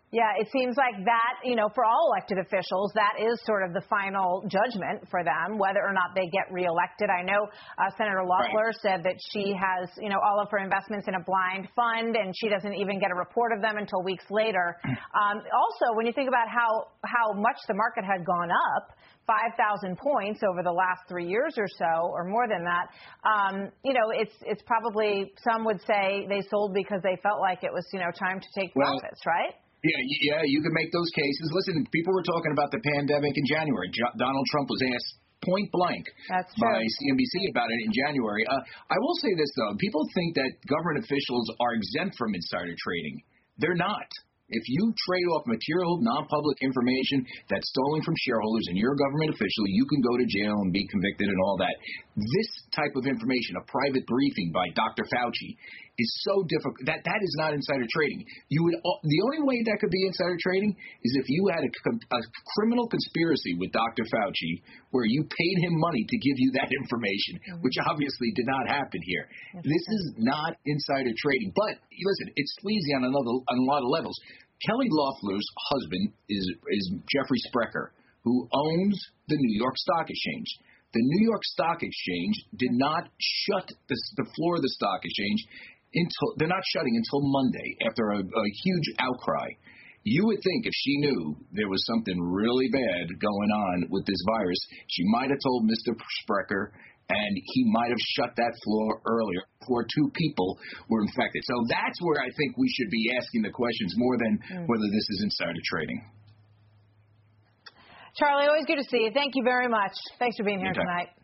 Yeah, it seems like that, for all elected officials, that is sort of the final judgment for them, whether or not they get reelected. I know Senator Loeffler said that she has, all of her investments in a blind fund, and she doesn't even get a report of them until weeks later. Also, when you think about how much the market had gone up, 5,000 points over the last 3 years or so, or more than that, it's probably, some would say they sold because they felt like it was, time to take profits, right? Yeah, you can make those cases. Listen, people were talking about the pandemic in January. Donald Trump was asked point blank by CNBC about it in January. I will say this, though. People think that government officials are exempt from insider trading. They're not. If you trade off material, non-public information that's stolen from shareholders and you're a government official, you can go to jail and be convicted and all that. This type of information, a private briefing by Dr. Fauci, is so difficult. That is not insider trading. The only way that could be insider trading is if you had a criminal conspiracy with Dr. Fauci where you paid him money to give you that information, which obviously did not happen here. This is not insider trading. But listen, it's sleazy on a lot of levels. Kelly Loeffler's husband is Jeffrey Sprecher, who owns the New York Stock Exchange. The New York Stock Exchange did not shut the floor of the stock exchange they're not shutting until Monday after a huge outcry. You would think if she knew there was something really bad going on with this virus, she might have told Mr. Sprecher, and he might have shut that floor earlier before 2 people were infected. So that's where I think we should be asking the questions more than whether this is insider trading. Charlie, always good to see you. Thank you very much. Thanks for being here tonight.